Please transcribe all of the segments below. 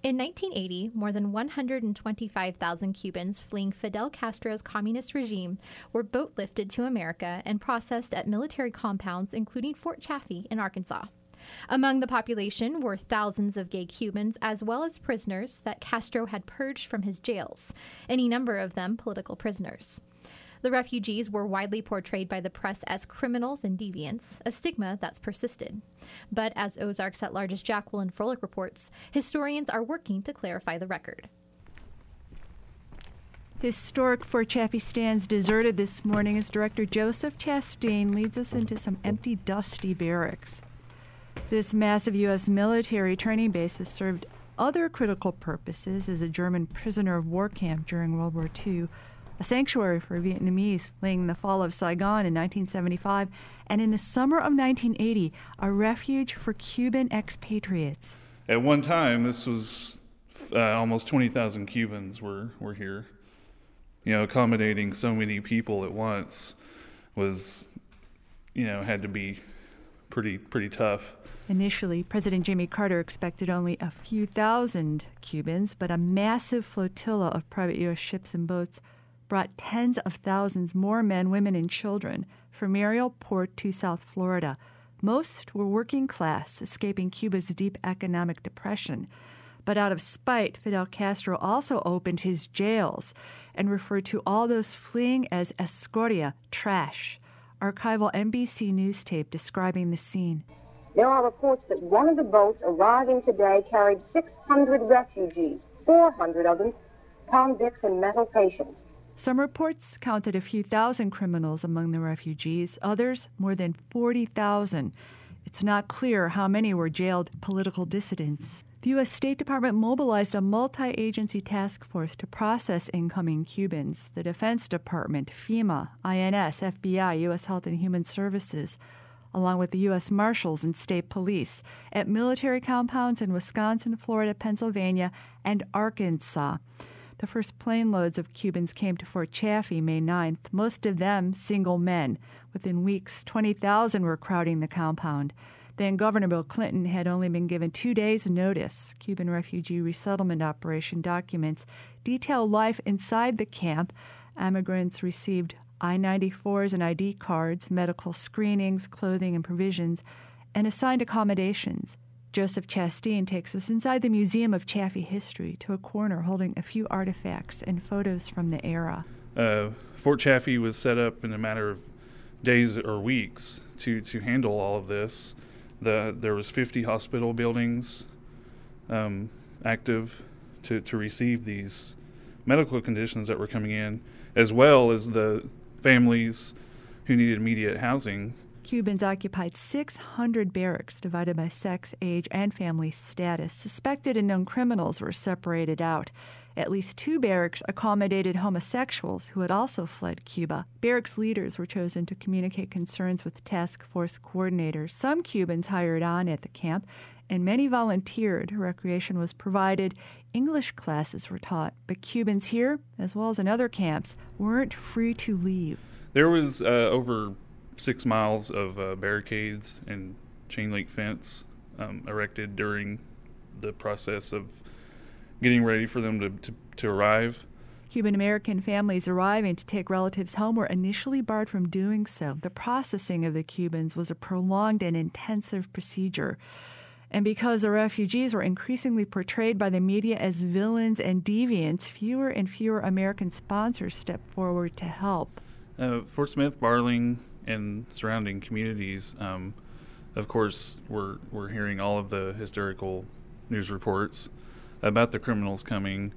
In 1980, more than 125,000 Cubans fleeing Fidel Castro's communist regime were boat lifted to America and processed at military compounds, including Fort Chaffee in Arkansas. Among the population were thousands of gay Cubans, as well as prisoners that Castro had purged from his jails, any number of them political prisoners. The refugees were widely portrayed by the press as criminals and deviants, a stigma that's persisted. But as Ozarks at Large's Jacqueline Froelich reports, historians are working to clarify the record. Historic Fort Chaffee stands deserted this morning as Director Joseph Chastain leads us into some empty, dusty barracks. This massive U.S. military training base has served other critical purposes as a German prisoner of war camp during World War II, a sanctuary for Vietnamese fleeing the fall of Saigon in 1975, and in the summer of 1980, a refuge for Cuban expatriates. At one time, this was almost 20,000 Cubans were here. Accommodating so many people at once was, had to be pretty tough. Initially, President Jimmy Carter expected only a few thousand Cubans, but a massive flotilla of private U.S. ships and boats brought tens of thousands more men, women, and children from Mariel Port to South Florida. Most were working class, escaping Cuba's deep economic depression. But out of spite, Fidel Castro also opened his jails and referred to all those fleeing as escoria, trash. Archival NBC News tape describing the scene. There are reports that one of the boats arriving today carried 600 refugees, 400 of them convicts and mental patients. Some reports counted a few thousand criminals among the refugees, others more than 40,000. It's not clear how many were jailed political dissidents. The U.S. State Department mobilized a multi-agency task force to process incoming Cubans. The Defense Department, FEMA, INS, FBI, U.S. Health and Human Services, along with the U.S. Marshals and state police, at military compounds in Wisconsin, Florida, Pennsylvania, and Arkansas. The first plane loads of Cubans came to Fort Chaffee May 9th, most of them single men. Within weeks, 20,000 were crowding the compound. Then Governor Bill Clinton had only been given 2 days' notice. Cuban refugee resettlement operation documents detail life inside the camp. Immigrants received I-94s and ID cards, medical screenings, clothing and provisions, and assigned accommodations. Joseph Chastain takes us inside the Museum of Chaffee History to a corner holding a few artifacts and photos from the era. Fort Chaffee was set up in a matter of days or weeks to handle all of this. There was 50 hospital buildings active to receive these medical conditions that were coming in, as well as the families who needed immediate housing. Cubans occupied 600 barracks divided by sex, age, and family status. Suspected and known criminals were separated out. At least 2 barracks accommodated homosexuals who had also fled Cuba. Barracks leaders were chosen to communicate concerns with task force coordinators. Some Cubans hired on at the camp, and many volunteered. Recreation was provided. English classes were taught. But Cubans here, as well as in other camps, weren't free to leave. There was over 6 miles of barricades and chain link fence erected during the process of getting ready for them to arrive. Cuban-American families arriving to take relatives home were initially barred from doing so. The processing of the Cubans was a prolonged and intensive procedure. And because the refugees were increasingly portrayed by the media as villains and deviants, fewer and fewer American sponsors stepped forward to help. Fort Smith, Barling, and surrounding communities, of course, we're hearing all of the hysterical news reports about the criminals coming.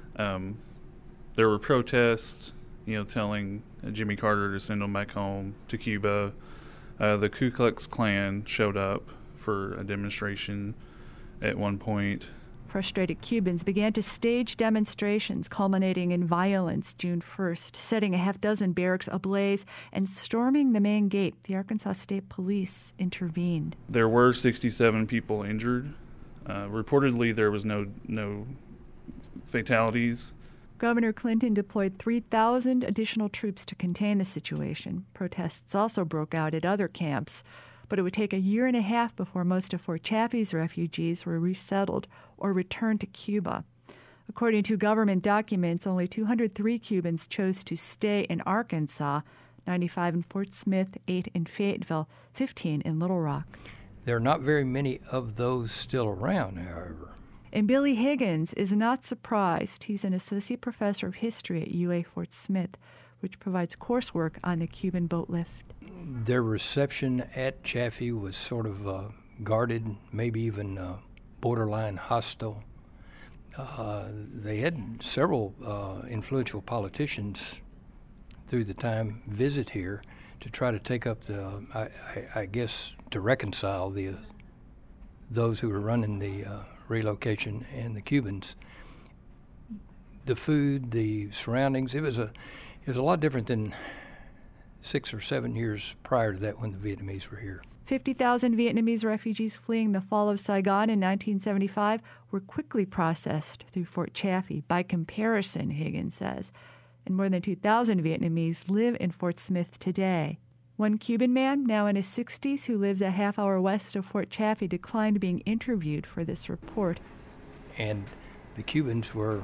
There were protests, telling Jimmy Carter to send them back home to Cuba. The Ku Klux Klan showed up for a demonstration at one point. Frustrated Cubans began to stage demonstrations culminating in violence June 1st, setting a half-dozen barracks ablaze and storming the main gate. The Arkansas State Police intervened. There were 67 people injured. Reportedly, there was no fatalities. Governor Clinton deployed 3,000 additional troops to contain the situation. Protests also broke out at other camps. but it would take a year and a half before most of Fort Chaffee's refugees were resettled or returned to Cuba. According to government documents, only 203 Cubans chose to stay in Arkansas, 95 in Fort Smith, 8 in Fayetteville, 15 in Little Rock. There are not very many of those still around, however. And Billy Higgins is not surprised. He's an associate professor of history at UA Fort Smith, which provides coursework on the Cuban boat lift. Their reception at Chaffee was sort of guarded, maybe even borderline hostile. They had several influential politicians through the time visit here to try to take up I guess, to reconcile those who were running the relocation and the Cubans. The food, the surroundings, it was a lot different than 6 or 7 years prior to that when the Vietnamese were here. 50,000 Vietnamese refugees fleeing the fall of Saigon in 1975 were quickly processed through Fort Chaffee. By comparison, Higgins says, and more than 2,000 Vietnamese live in Fort Smith today. One Cuban man, now in his 60s, who lives a half hour west of Fort Chaffee, declined being interviewed for this report. And the Cubans were,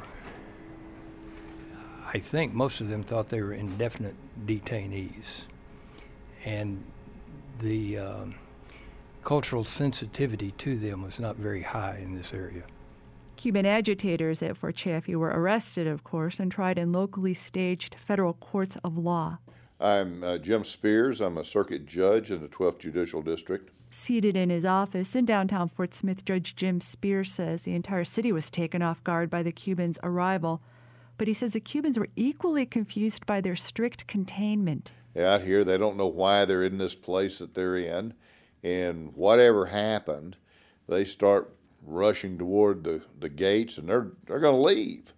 I think most of them thought they were indefinite detainees. And the cultural sensitivity to them was not very high in this area. Cuban agitators at Fort Chaffee were arrested, of course, and tried in locally staged federal courts of law. I'm Jim Spears. I'm a circuit judge in the 12th Judicial District. Seated in his office in downtown Fort Smith, Judge Jim Spears says the entire city was taken off guard by the Cubans' arrival. But he says the Cubans were equally confused by their strict containment. Out here, they don't know why they're in this place that they're in. And whatever happened, they start rushing toward the gates, and they're going to leave.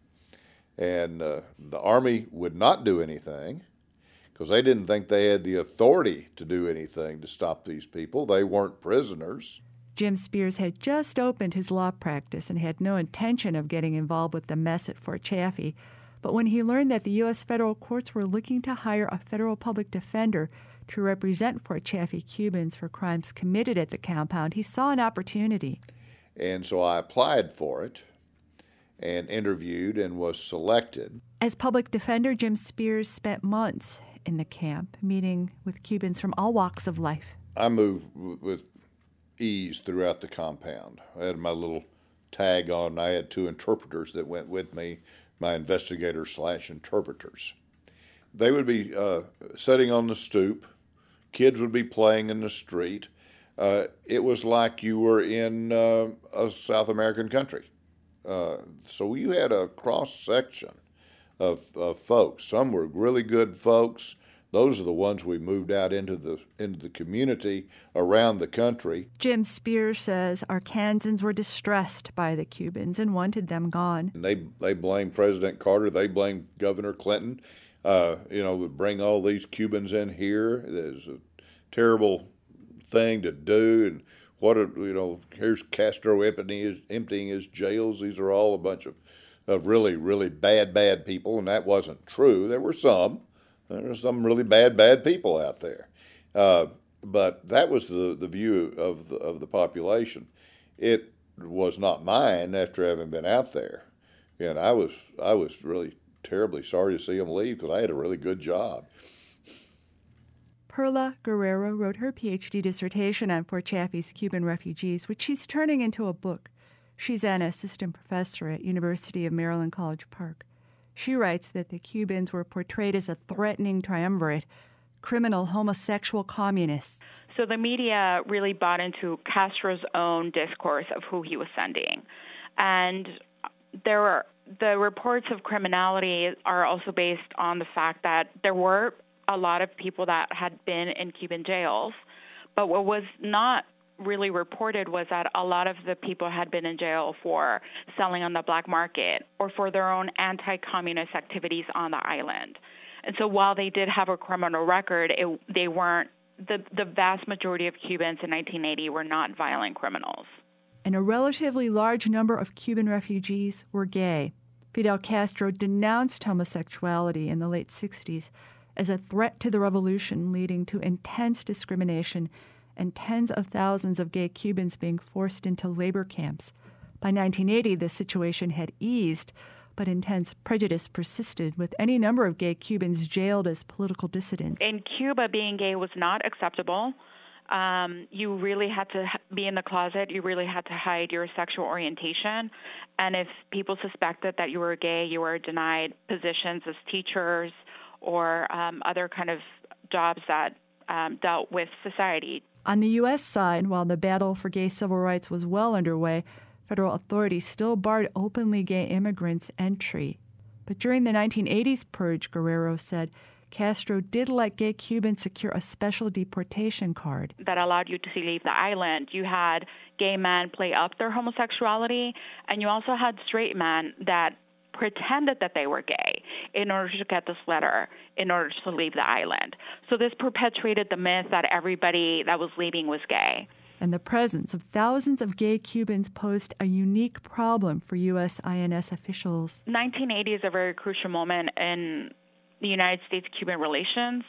And the Army would not do anything, because they didn't think they had the authority to do anything to stop these people. They weren't prisoners. Jim Spears had just opened his law practice and had no intention of getting involved with the mess at Fort Chaffee. But when he learned that the U.S. federal courts were looking to hire a federal public defender to represent Fort Chaffee Cubans for crimes committed at the compound, he saw an opportunity. And so I applied for it and interviewed and was selected. As public defender, Jim Spears spent months in the camp, meeting with Cubans from all walks of life. I moved with ease throughout the compound. I had my little tag on, and I had 2 interpreters that went with me, my investigators/interpreters. They would be sitting on the stoop. Kids would be playing in the street. It was like you were in a South American country. So you had a cross-section of folks. Some were really good folks. Those are the ones we moved out into the community around the country. Jim Spears says Arkansans were distressed by the Cubans and wanted them gone. And they blamed President Carter. They blamed Governor Clinton. We bring all these Cubans in here. There's a terrible thing to do. And here's Castro emptying his jails. These are all a bunch of really, really bad people. And that wasn't true. There were some really bad people out there. But that was the view of the population. It was not mine after having been out there. And I was really terribly sorry to see them leave because I had a really good job. Perla Guerrero wrote her PhD dissertation on Fort Chaffee's Cuban refugees, which she's turning into a book. She's an assistant professor at University of Maryland College Park. She writes that the Cubans were portrayed as a threatening triumvirate, criminal homosexual communists. So the media really bought into Castro's own discourse of who he was sending. And the reports of criminality are also based on the fact that there were a lot of people that had been in Cuban jails. But what was not really reported was that a lot of the people had been in jail for selling on the black market or for their own anti-communist activities on the island. And so while they did have a criminal record, they weren't, the vast majority of Cubans in 1980 were not violent criminals. And a relatively large number of Cuban refugees were gay. Fidel Castro denounced homosexuality in the late 60s as a threat to the revolution, leading to intense discrimination and tens of thousands of gay Cubans being forced into labor camps. By 1980, the situation had eased, but intense prejudice persisted, with any number of gay Cubans jailed as political dissidents. In Cuba, being gay was not acceptable. You really had to be in the closet. You really had to hide your sexual orientation. And if people suspected that you were gay, you were denied positions as teachers or other kind of jobs that dealt with society. On the U.S. side, while the battle for gay civil rights was well underway, federal authorities still barred openly gay immigrants' entry. But during the 1980s purge, Guerrero said, Castro did let gay Cubans secure a special deportation card that allowed you to leave the island. You had gay men play up their homosexuality, and you also had straight men that pretended that they were gay in order to get this letter, in order to leave the island. So this perpetuated the myth that everybody that was leaving was gay. And the presence of thousands of gay Cubans posed a unique problem for U.S. INS officials. 1980 is a very crucial moment in the United States-Cuban relations.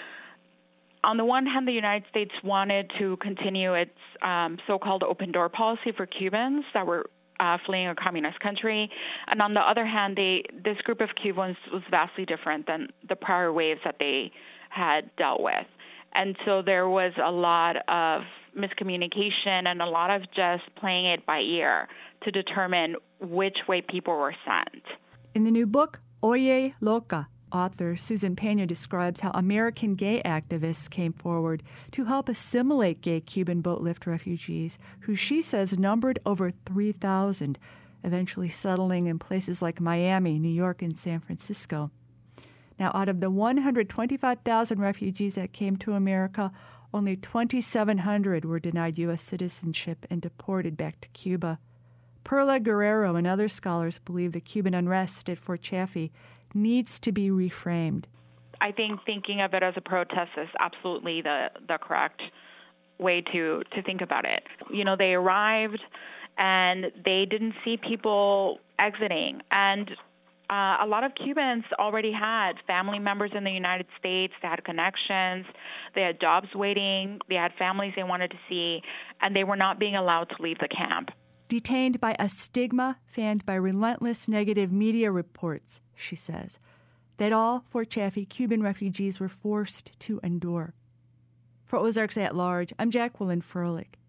On the one hand, the United States wanted to continue its so-called open door policy for Cubans that were fleeing a communist country. And on the other hand, this group of Cubans was vastly different than the prior waves that they had dealt with. And so there was a lot of miscommunication and a lot of just playing it by ear to determine which way people were sent. In the new book, Oye Loca, author Susan Pena describes how American gay activists came forward to help assimilate gay Cuban boat lift refugees, who she says numbered over 3,000, eventually settling in places like Miami, New York, and San Francisco. Now, out of the 125,000 refugees that came to America, only 2,700 were denied U.S. citizenship and deported back to Cuba. Perla Guerrero and other scholars believe the Cuban unrest at Fort Chaffee needs to be reframed. I think thinking of it as a protest is absolutely the correct way to think about it. You know, they arrived and they didn't see people exiting. And a lot of Cubans already had family members in the United States. They had connections. They had jobs waiting. They had families they wanted to see. And they were not being allowed to leave the camp. Detained by a stigma fanned by relentless negative media reports, she says, that all Fort Chaffee Cuban refugees were forced to endure. For Ozarks at Large, I'm Jacqueline Froelich.